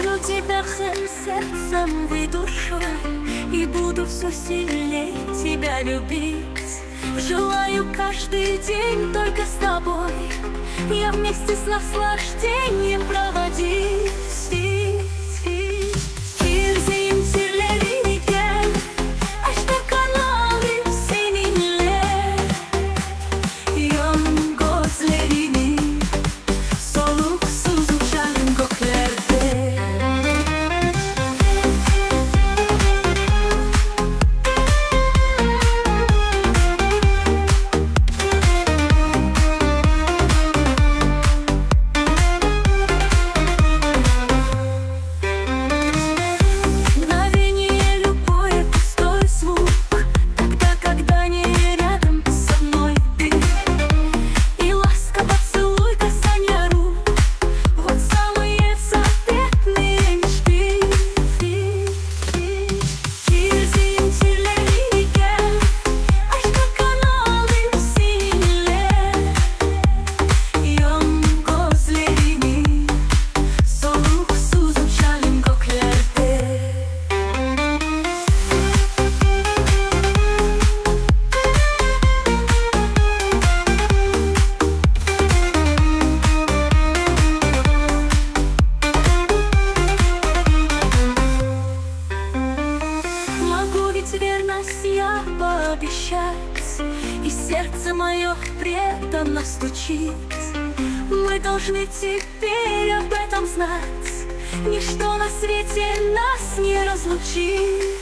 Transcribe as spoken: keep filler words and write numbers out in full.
люблю тебя всем сердцем и душой, и буду все сильнее тебя любить. Желаю каждый день только с тобой, я вместе с наслаждением проводить. Верность я пообещать, и сердце мое преданно стучит. Мы должны теперь об этом знать, ничто на свете нас не разлучит.